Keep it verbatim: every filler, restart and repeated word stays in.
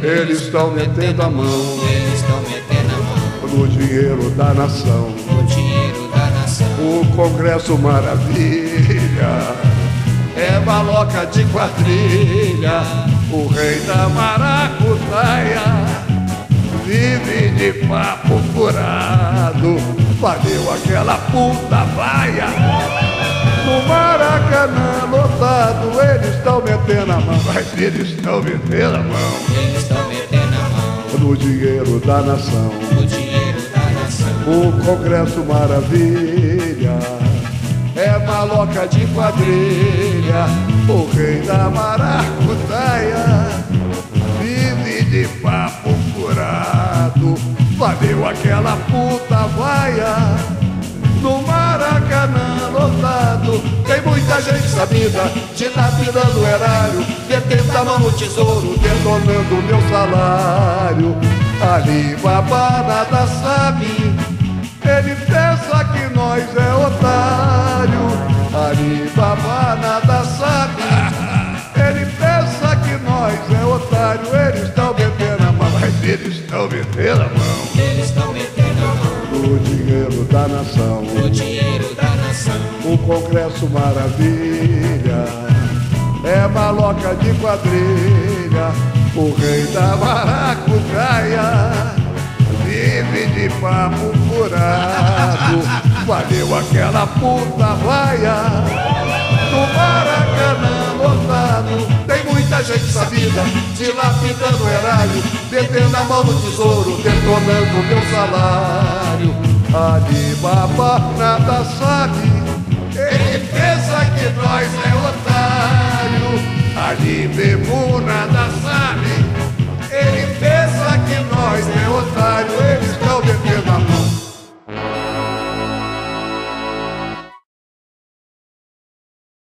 Eles estão metendo a mão, eles estão metendo a mão no dinheiro da nação, no dinheiro da nação. o Congresso Maravilha é maloca de quadrilha, o rei da maracutaia vive de papo furado. Valeu aquela puta vaia no Maracanã lotado. Eles estão metendo a mão, mas eles estão metendo a mão, Eles estão metendo a mão no dinheiro da nação, no dinheiro da nação. o Congresso Maravilha é maloca de quadrilha, o rei da maracutaia vive de papo furado. Valeu aquela puta vaia no Maracanã lotado. Tem muita gente sabida dilapidando o erário, metendo a mão no tesouro, detonando meu salário. Alibaba nada sabe, ele pensa que nós é otário. Alibaba nada sabe, ele pensa que nós é otário. Eles estão metendo a mão, mas eles estão metendo a mão Eles estão metendo a mão no dinheiro da nação, no dinheiro da nação. o Congresso Maravilha é maloca de quadrilha, o rei da maracutaia vive de papo furado. Valeu aquela puta vaia no Maracanã lotado. Tem muita gente sabida dilapidando o erário, metendo a mão no tesouro, detonando meu salário. Alibaba nada sabe, ele pensa que nós é otário. Ali bebo